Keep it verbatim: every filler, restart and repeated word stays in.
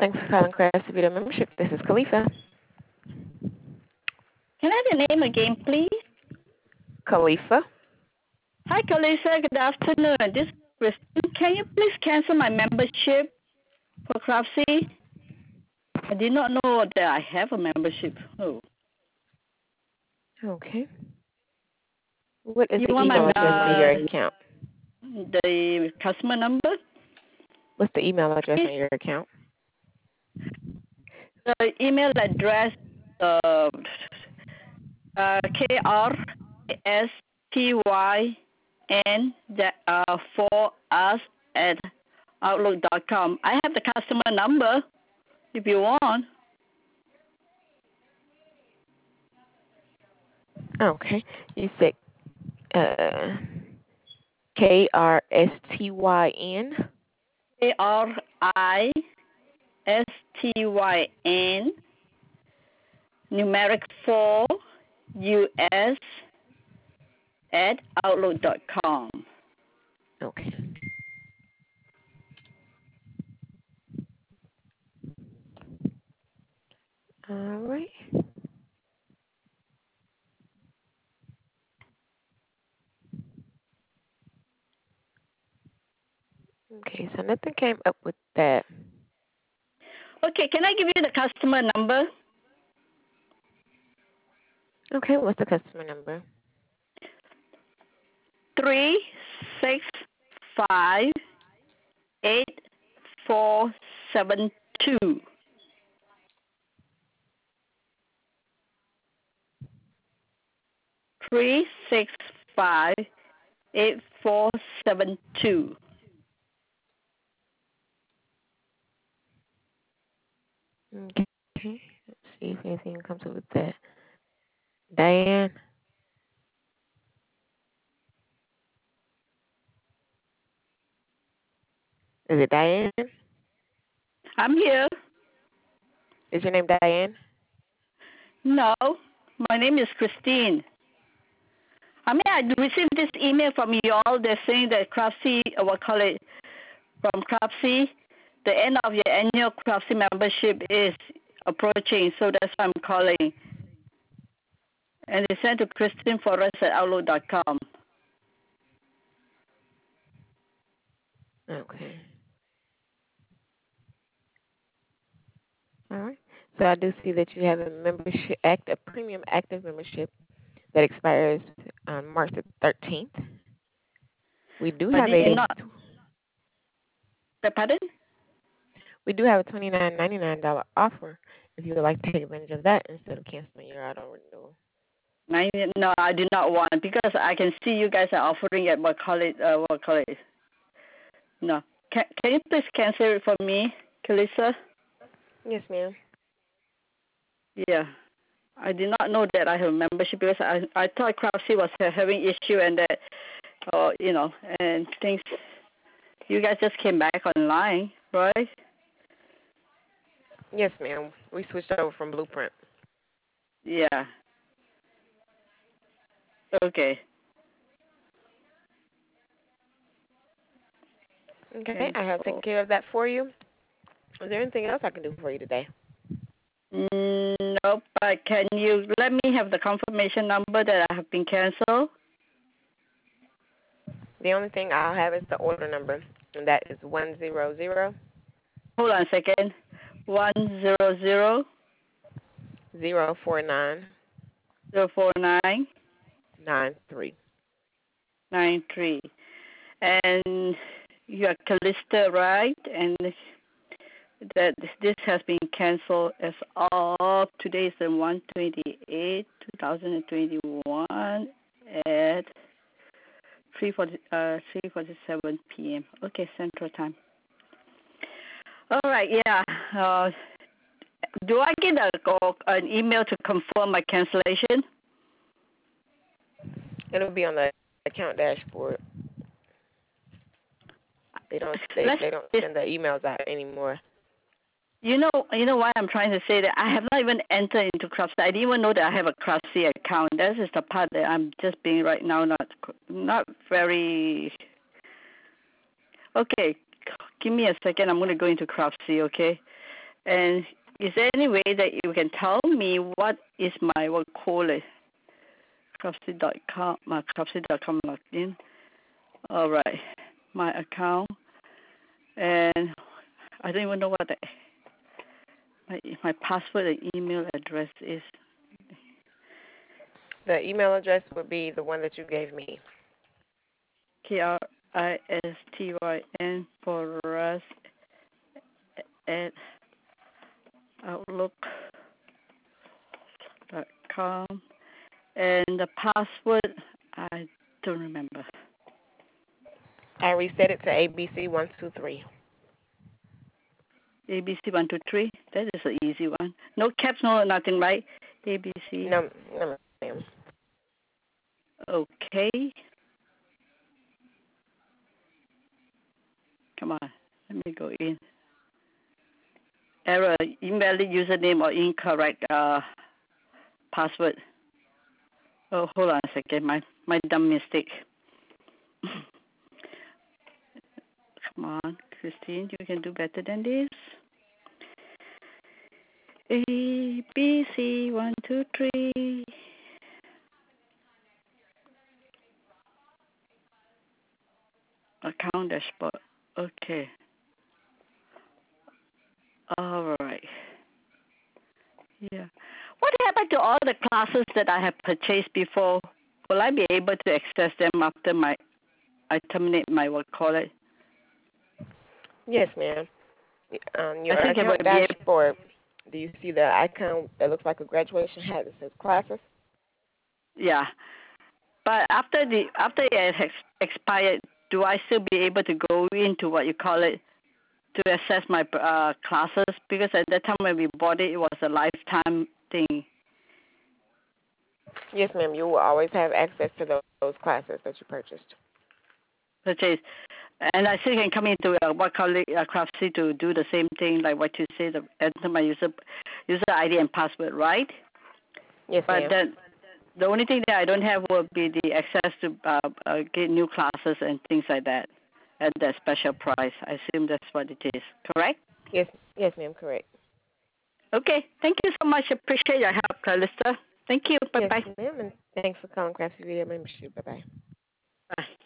Thanks for calling Craftsy Video Membership. This is Khalifa. Can I have your name again, please? Khalifa. Hi, Khalifa. Good afternoon. This is Christine. Can you please cancel my membership for Craftsy? I did not know that I have a membership. Oh. Okay. What is You the want email my address on uh, your account? the customer number? What's the email address on your account? The email address uh, uh, K R S T Y N that uh, for us at outlook dot com. I have the customer number if you want. Okay. You said uh, K R S T Y N. K R I S T Y N numeric four U S at outlook dot com. Okay. All right. Okay, so nothing came up with that. Okay, can I give you the customer number? Okay, what's the customer number? Three six five eight four seven two. Three six five eight four seven two. Okay. Let's see if anything comes up with that. Diane. Is it Diane? I'm here. Is your name Diane? No, my name is Christine. I mean, I received this email from you all. They're saying that Craftsy, uh, what call it, from Craftsy, the end of your annual Craftsy membership is approaching, so that's why I'm calling. And they sent to Christine Forrest at outlook dot com. Okay. All right. So I do see that you have a membership act, a premium active membership that expires on March the thirteenth. We do But have did a not, pardon? we do have a twenty-nine ninety-nine dollar offer if you would like to take advantage of that instead of canceling your auto renewal. I, no, I do not want because I can see you guys are offering at what call it, uh, what call it. No. Can, can you please cancel it for me, Kalisa? Yes, ma'am. Yeah. I did not know that I have a membership because I I thought Craftsy was having issue and that, uh, you know, and things. You guys just came back online, right? Yes, ma'am. We switched over from Blueprint. Yeah. Okay. Okay, I have taken Cancel. care of that for you. Is there anything else I can do for you today? Mm, nope. But can you let me have the confirmation number that I have been canceled? The only thing I'll have is the order number, and that is one zero zero Hold on a second. One zero zero zero four nine zero four nine nine three. nine three. And you are Callista, right? And that this has been canceled as of today is the one twenty-eight, twenty twenty-one at three forty uh three forty-seven p.m. Okay, Central Time. All right, yeah. Uh, do I get a call, an email to confirm my cancellation? It'll be on the account dashboard. They don't they, Let's. they don't send the emails out anymore. You know, you know why I'm trying to say that I have not even entered into Craftsy. I didn't even know that I have a Craftsy account. That is the part that I'm just being right now not not very. Okay, give me a second. I'm going to go into Craftsy. Okay, And is there any way that you can tell me what is my, what call it, Craftsy dot com, my Craftsy dot com login? All right, my account. And I don't even know what the, my, my password and email address is. The email address would be the one that you gave me. K R I S T Y N for us at outlook dot com. And the password, I don't remember. I reset it to A B C one two three. A B C one two three. That is an easy one. No caps, no nothing, right? A B C. No, no, ma'am. Okay. Come on. Let me go in. Error. Invalid username or incorrect uh, password. Oh, hold on a second. My my dumb mistake. Come on, Christine. You can do better than this. A B C one two three. Account dashboard. Okay. All right. Yeah. What happened to all the classes that I have purchased before? Will I be able to access them after my I terminate my what call it? Yes, ma'am. Um, I your think I will account be able. dashboard. Do you see the icon that looks like a graduation hat that says classes? Yeah. But after the after it has expired, do I still be able to go into what you call it to access my uh, classes? Because at that time when we bought it, it was a lifetime thing. Yes, ma'am. You will always have access to those, those classes that you purchased. Purchase. And I still can come into uh, what call it uh, Craftsy to do the same thing like what you say, the enter my user user I D and password, right? Yes, But ma'am. then the only thing that I don't have will be the access to uh, uh, get new classes and things like that at that special price. I assume that's what it is. Correct? Yes, yes, ma'am. Correct. Okay. Thank you so much. Appreciate your help, Calista. Thank you. Bye Yes, bye. ma'am. And thanks for calling Craftsy Video Membership. Bye bye. Bye.